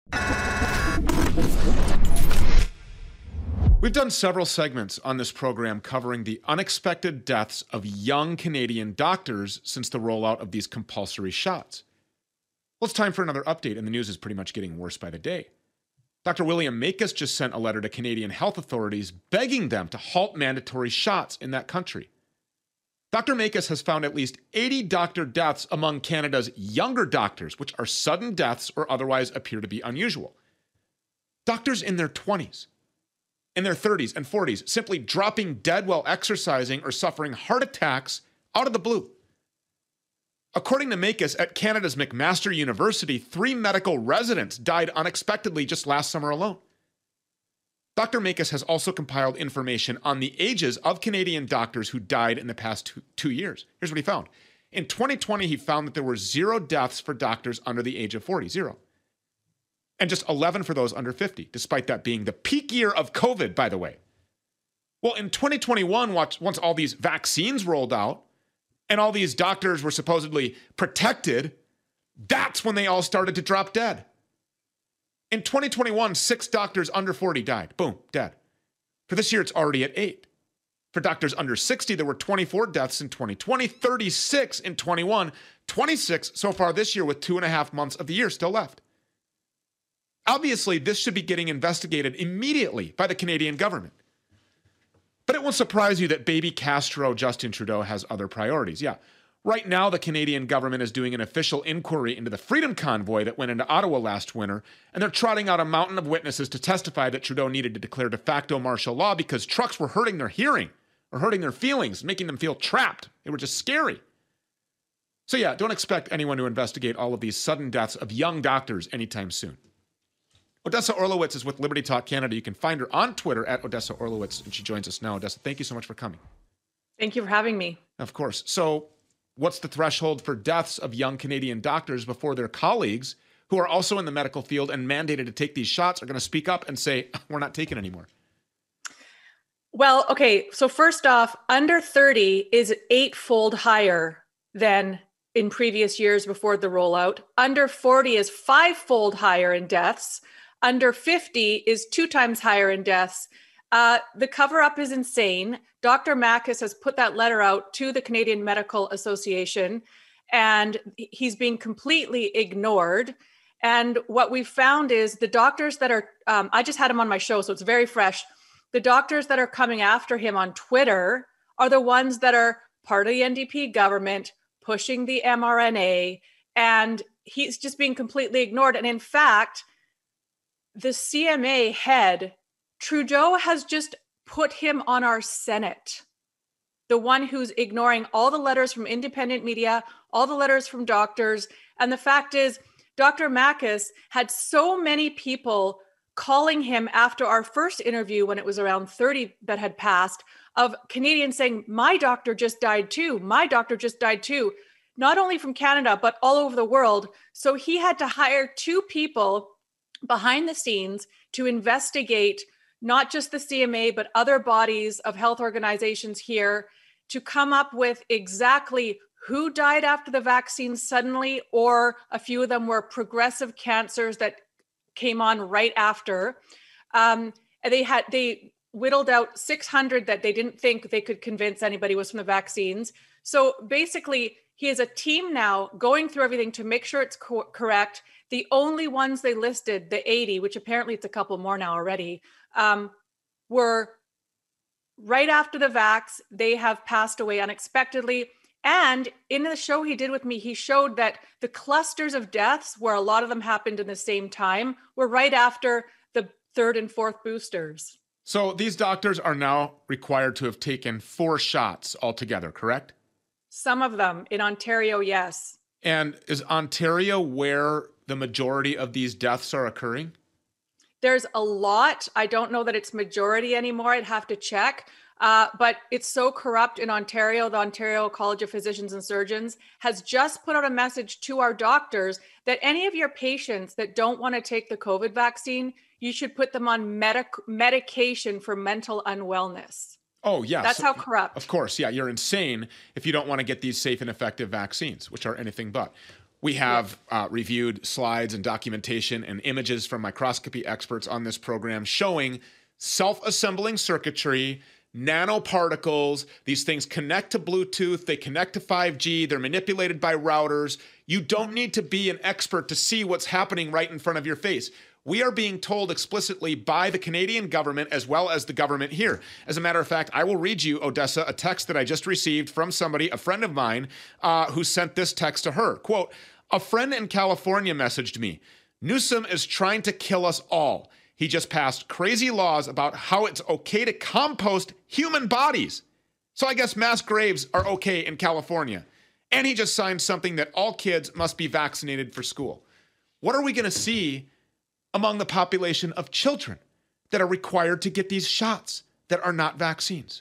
We've done several segments on this program covering the unexpected deaths of young Canadian doctors since the rollout of these compulsory shots. Well, it's time for another update, and the news is pretty much getting worse by the day. Doctor William Makis just sent a letter to Canadian health authorities begging them to halt mandatory shots in that country. Doctor Makis has found at least eighty doctor deaths among Canada's younger doctors, which are sudden deaths or otherwise appear to be unusual. Doctors in their twenties, in their thirties and forties, simply dropping dead while exercising or suffering heart attacks out of the blue. According to Makis, at Canada's McMaster University, three medical residents died unexpectedly just last summer alone. Doctor Makis has also compiled information on the ages of Canadian doctors who died in the past two, two years. Here's what he found. In twenty twenty, he found that there were zero deaths for doctors under the age of forty, zero. And just eleven for those under fifty, despite that being the peak year of COVID, by the way. Well, in twenty twenty-one, once all these vaccines rolled out, and all these doctors were supposedly protected, that's when they all started to drop dead. In twenty twenty-one, six doctors under forty died. Boom, dead. For this year, it's already at eight. For doctors under sixty, there were twenty-four deaths in twenty twenty, thirty-six in twenty-one, twenty-six so far this year with two and a half months of the year still left. Obviously, this should be getting investigated immediately by the Canadian government. But it won't surprise you that baby Castro Justin Trudeau has other priorities. Yeah, right now the Canadian government is doing an official inquiry into the Freedom Convoy that went into Ottawa last winter, and they're trotting out a mountain of witnesses to testify that Trudeau needed to declare de facto martial law because trucks were hurting their hearing or hurting their feelings, making them feel trapped. They were just scary. So yeah, don't expect anyone to investigate all of these sudden deaths of young doctors anytime soon. Odessa Orlowitz is with Liberty Talk Canada. You can find her on Twitter at Odessa Orlowitz, and she joins us now. Odessa, thank you so much for coming. Thank you for having me. Of course. So what's the threshold for deaths of young Canadian doctors before their colleagues, who are also in the medical field and mandated to take these shots, are going to speak up and say, we're not taking anymore? Well, okay. So first off, under thirty is eightfold higher than in previous years before the rollout. Under forty is fivefold higher in deaths. Under fifty is two times higher in deaths. Uh, the cover-up is insane. Doctor Makis has put that letter out to the Canadian Medical Association, and he's being completely ignored. And what we've found is the doctors that are, um, I just had him on my show, so it's very fresh. The doctors that are coming after him on Twitter are the ones that are part of the N D P government, pushing the M R N A, and he's just being completely ignored. And in fact, the C M A head, Trudeau has just put him on our Senate, the one who's ignoring all the letters from independent media, all the letters from doctors. And the fact is, Doctor Makis had so many people calling him after our first interview when it was around thirty that had passed, of Canadians saying, my doctor just died too, my doctor just died too, not only from Canada, but all over the world. So he had to hire two people behind the scenes to investigate not just the C M A, but other bodies of health organizations here to come up with exactly who died after the vaccine suddenly, or a few of them were progressive cancers that came on right after. Um, and they had, they whittled out six hundred that they didn't think they could convince anybody was from the vaccines. So basically, he has a team now going through everything to make sure it's co- correct. The only ones they listed, the eighty, which apparently it's a couple more now already, um, were right after the vax. They have passed away unexpectedly. And in the show he did with me, he showed that the clusters of deaths, where a lot of them happened in the same time, were right after the third and fourth boosters. So these doctors are now required to have taken four shots altogether, correct? Some of them. In Ontario, yes. And is Ontario where the majority of these deaths are occurring? There's a lot. I don't know that it's majority anymore. I'd have to check. Uh, but it's so corrupt in Ontario. The Ontario College of Physicians and Surgeons has just put out a message to our doctors that any of your patients that don't want to take the COVID vaccine, you should put them on medic- medication for mental unwellness. Oh, yeah. That's so, how corrupt. Of course. Yeah. You're insane if you don't want to get these safe and effective vaccines, which are anything but. We have uh, reviewed slides and documentation and images from microscopy experts on this program showing self-assembling circuitry, nanoparticles. These things connect to Bluetooth. They connect to five G. They're manipulated by routers. You don't need to be an expert to see what's happening right in front of your face. We are being told explicitly by the Canadian government as well as the government here. As a matter of fact, I will read you, Odessa, a text that I just received from somebody, a friend of mine, uh, who sent this text to her. Quote, "A friend in California messaged me. Newsom is trying to kill us all. He just passed crazy laws about how it's okay to compost human bodies. So I guess mass graves are okay in California. And he just signed something that all kids must be vaccinated for school." What are we going to see among the population of children that are required to get these shots that are not vaccines?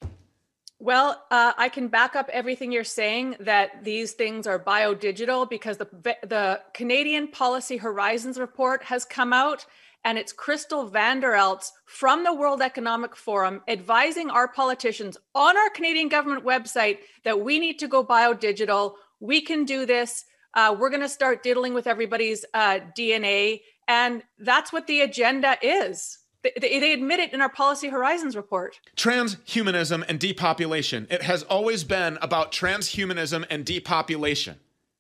Well, uh, I can back up everything you're saying that these things are biodigital because the the Canadian Policy Horizons report has come out, and it's Crystal Vanderelts from the World Economic Forum advising our politicians on our Canadian government website that we need to go biodigital. We can do this. Uh, we're going to start diddling with everybody's uh, D N A. And that's what the agenda is. They, they admit it in our Policy Horizons report. Transhumanism and depopulation. It has always been about transhumanism and depopulation.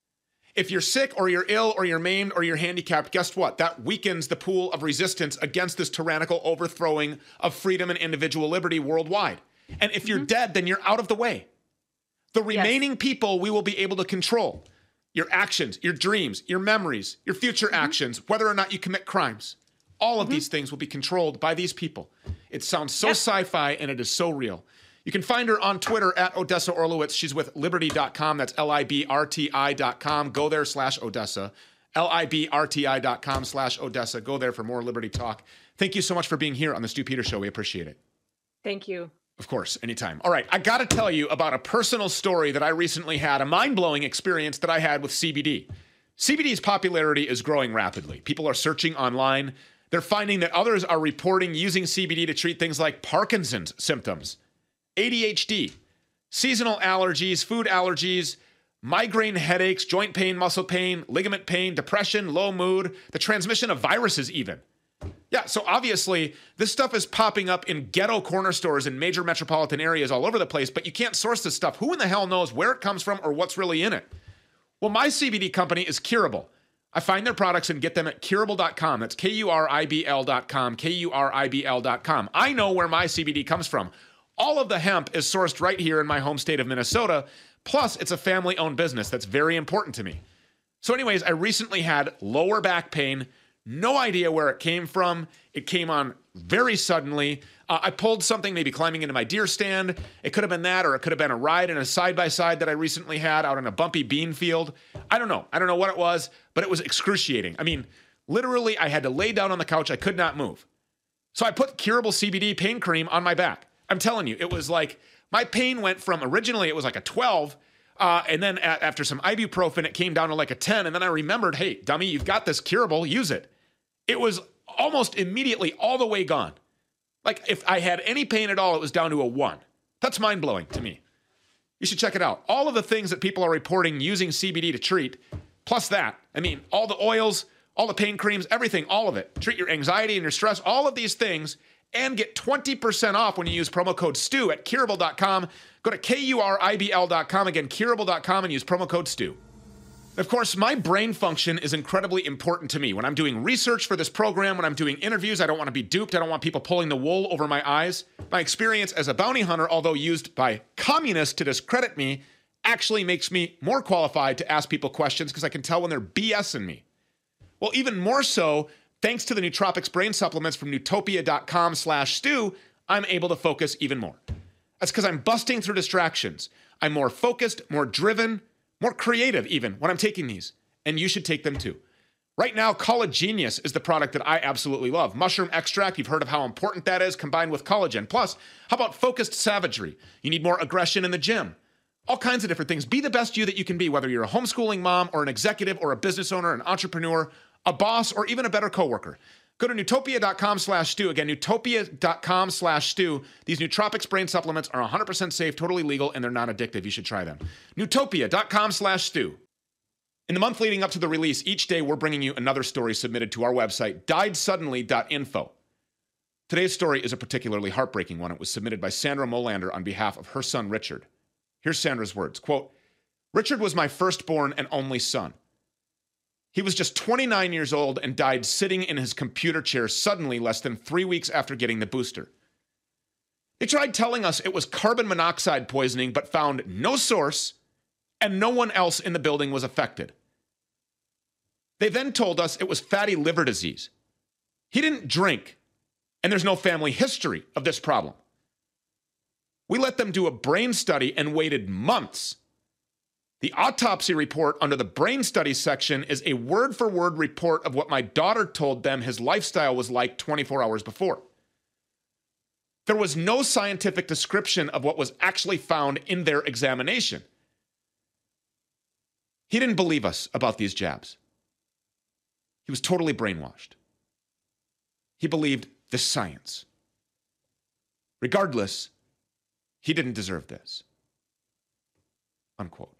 If you're sick or you're ill or you're maimed or you're handicapped, guess what? That weakens the pool of resistance against this tyrannical overthrowing of freedom and individual liberty worldwide. And if you're mm-hmm. dead, then you're out of the way. The remaining yes. people we will be able to control. Your actions, your dreams, your memories, your future mm-hmm. actions, whether or not you commit crimes. All of mm-hmm. these things will be controlled by these people. It sounds so yep. sci-fi, and it is so real. You can find her on Twitter at Odessa Orlowitz. She's with Liberty dot com. That's L I B R T I dot com. Go there slash Odessa. L I B R T I dot com slash Odessa. Go there for more Liberty talk. Thank you so much for being here on the Stu Peters Show. We appreciate it. Thank you. Of course, anytime. All right, I got to tell you about a personal story that I recently had, a mind-blowing experience that I had with C B D. C B D's popularity is growing rapidly. People are searching online. They're finding that others are reporting using C B D to treat things like Parkinson's symptoms, A D H D, seasonal allergies, food allergies, migraine headaches, joint pain, muscle pain, ligament pain, depression, low mood, the transmission of viruses even. Yeah, so obviously, this stuff is popping up in ghetto corner stores in major metropolitan areas all over the place, but you can't source this stuff. Who in the hell knows where it comes from or what's really in it? Well, my C B D company is Curable. I find their products and get them at curable dot com. That's K U R I B L dot com, K U R I B L dot com. I know where my C B D comes from. All of the hemp is sourced right here in my home state of Minnesota, plus it's a family-owned business that's very important to me. So anyways, I recently had lower back pain. No idea where it came from. It came on very suddenly. Uh, I pulled something, maybe climbing into my deer stand. It could have been that, or it could have been a ride in a side-by-side that I recently had out in a bumpy bean field. I don't know. I don't know what it was, but it was excruciating. I mean, literally, I had to lay down on the couch. I could not move. So I put Curable C B D pain cream on my back. I'm telling you, it was like, my pain went from, originally it was like a twelve, Uh, and then a- after some ibuprofen, it came down to like a ten. And then I remembered, hey, dummy, you've got this Curable, use it. It was almost immediately all the way gone. Like if I had any pain at all, it was down to a one. That's mind-blowing to me. You should check it out. All of the things that people are reporting using C B D to treat, plus that. I mean, all the oils, all the pain creams, everything, all of it. Treat your anxiety and your stress, all of these things, and get twenty percent off when you use promo code STU at curable dot com. Go to K U R I B L dot com, again, curable dot com, and use promo code STU. Of course, my brain function is incredibly important to me. When I'm doing research for this program, when I'm doing interviews, I don't want to be duped. I don't want people pulling the wool over my eyes. My experience as a bounty hunter, although used by communists to discredit me, actually makes me more qualified to ask people questions because I can tell when they're BSing me. Well, even more so, Thanks to the Nootropics brain supplements from Nootopia.com slash Stu, I'm able to focus even more. That's because I'm busting through distractions. I'm more focused, more driven, more creative even when I'm taking these. And you should take them too. Right now, Collagen Genius is the product that I absolutely love. Mushroom extract, you've heard of how important that is, combined with collagen. Plus, how about focused savagery? You need more aggression in the gym. All kinds of different things. Be the best you that you can be, whether you're a homeschooling mom or an executive or a business owner, an entrepreneur, a boss, or even a better coworker. Go to Nootopia.com slash Stu. Again, Nootopia.com slash Stu. These Nootropics brain supplements are one hundred percent safe, totally legal, and they're non-addictive. You should try them. Nootopia.com slash Stu. In the month leading up to the release, each day we're bringing you another story submitted to our website, died suddenly dot info. Today's story is a particularly heartbreaking one. It was submitted by Sandra Molander on behalf of her son, Richard. Here's Sandra's words, quote, Richard was my firstborn and only son. He was just twenty-nine years old and died sitting in his computer chair suddenly less than three weeks after getting the booster. They tried telling us it was carbon monoxide poisoning, but found no source, and no one else in the building was affected. They then told us it was fatty liver disease. He didn't drink, and there's no family history of this problem. We let them do a brain study and waited months. The autopsy report under the brain studies section is a word-for-word report of what my daughter told them his lifestyle was like twenty-four hours before. There was no scientific description of what was actually found in their examination. He didn't believe us about these jabs. He was totally brainwashed. He believed the science. Regardless, he didn't deserve this. Unquote.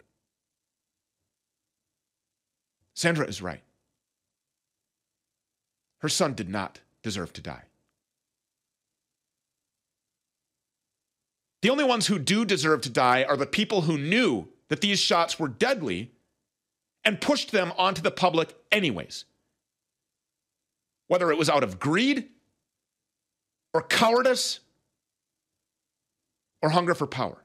Sandra is right. Her son did not deserve to die. The only ones who do deserve to die are the people who knew that these shots were deadly and pushed them onto the public anyways. Whether it was out of greed or cowardice or hunger for power.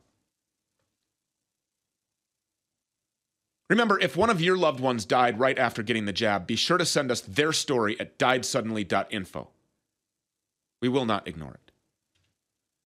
Remember, if one of your loved ones died right after getting the jab, be sure to send us their story at died suddenly dot info. We will not ignore it.